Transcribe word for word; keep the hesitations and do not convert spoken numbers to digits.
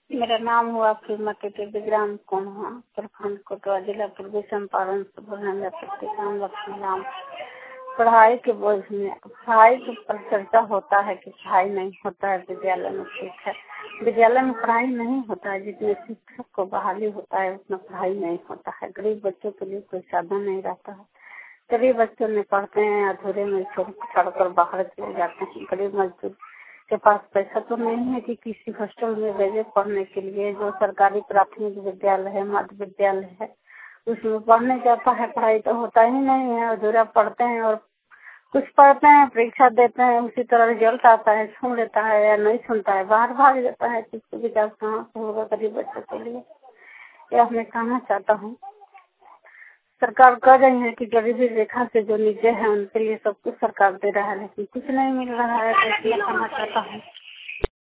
मेरा नाम हुआ श्रीमती देवी ग्राम कोन्हा, प्रखंड कोटवा, जिला पूर्वी चंपारण से बुलंदा नाम लक्ष्मी राम। पढ़ाई के बोझ में पढ़ाई के पर चर्चा होता है कि पढ़ाई नहीं होता है विद्यालय में। ठीक है, विद्यालय में पढ़ाई नहीं होता है, जितने शिक्षक को बहाली होता है उतना पढ़ाई नहीं होता है। गरीब बच्चों के लिए कोई साधन नहीं रहता है। गरीब बच्चों में पढ़ते हैं, अधूरे में छोड़कर बाहर चले जाते हैं। गरीब मजदूर के पास पैसा तो नहीं है कि किसी हॉस्टल में भेजे पढ़ने के लिए। जो सरकारी प्राथमिक विद्यालय है, मध्य विद्यालय है, उसमें पढ़ने जाता है, पढ़ाई तो होता ही नहीं है। अधूरा पढ़ते हैं और कुछ पढ़ते हैं, परीक्षा देते हैं, उसी तरह रिजल्ट आता है, सुन लेता है या नहीं सुनता है, बाहर भाग जाता है। किसको विकास कहाँ से होगा गरीब बच्चों के लिए, यह मैं कहना चाहता हूँ। सरकार कह रही है कि गरीबी रेखा से जो नीचे है उनके लिए सब कुछ सरकार दे रहा है, लेकिन कुछ नहीं मिल रहा है। तो इसलिए कहना चाहता हूँ